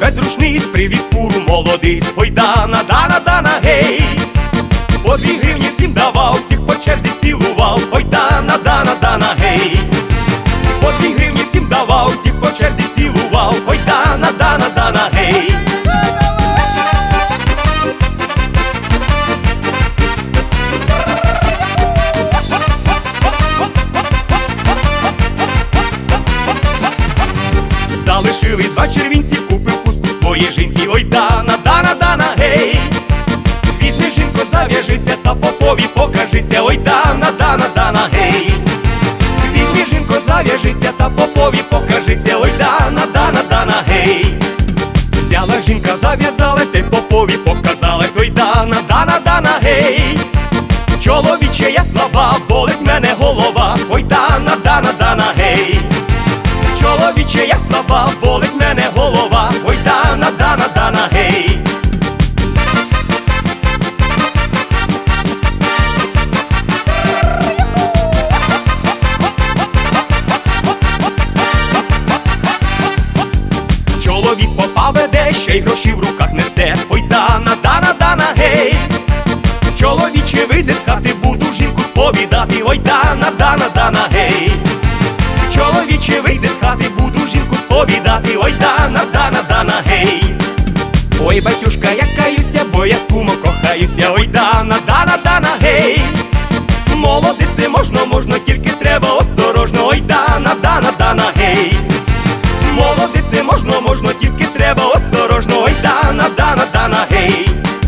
без рушниць привіз куру молодиць. Ой, Дана, Дана, Дана, гей. По 2 гривні всім давав, всіх по черзі цілував. Ой, Дана, Дана, Дана, гей. По 2 гривні всім давав, всіх по черзі цілував. Ой, Дана, Дана, Дана, гей. Залишились 2 червінці, купив хустку своїй жінці. Ой, Дана, Дана, Дана, гей. Візьми, жінко, зав'яжися та попові покажися. Ой, Дана, Дана, Дана, гей. Візьми, жінко, зав'яжися та попові покажися. Ой, Дана, Дана, Дана, гей. Взяла жінка, зав'язалась, та й попові показалась. Ой, Дана, Дана, Дана, гей. Чоловіче, я слаба, болить мене голова. Ой, Дана, Дана, Дана, гей. Чоловіче, я слаба, болить мене голова. Ой, Дана, Дана, Дана, гей. Чоловік попа веде, ще й гроші в руках несе. Ой, Дана, Дана, Дана, гей. Чоловіче, вийди з хати, буду жінку сповідати. Ой, Дана, Дана, Дана, гей. Чоловіче, вийди з хати, буду жінку сповідати. Ой, Дана, Дана, Дана, гей. Ой, батюшка, я каюся, бо я з кумом кохаюся. Ой, Дана, Дана, Дана, гей. Молодице можна, можна, тільки треба осторожно. Ой, Дана, Дана, Дана, гей. Молодице можна, можна, тільки треба осторожно. Ой, Дана, Дана, Дана, гей.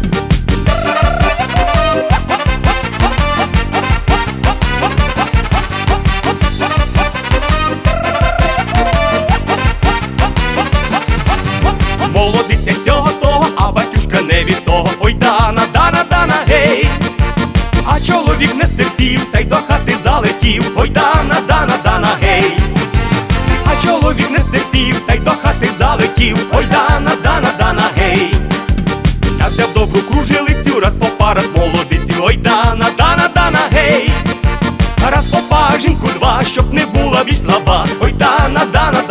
Молодиця сього того, а батюшка не від того. Ой, Дана, Дана, Дана, гей. А чоловік не стерпів, та й до хати залетів. Ой, Дана, Дана, Дана, гей. А чоловік не стерпів, та й до хати залетів. Ой, Дана, Дана, Дана, гей. Я взяв добру кружилицю, раз попа, раз молодицю. Ой, Дана, Дана, Дана, гей. Раз попа, жінку 2, щоб не була віч слаба. Ой, Дана, Дана,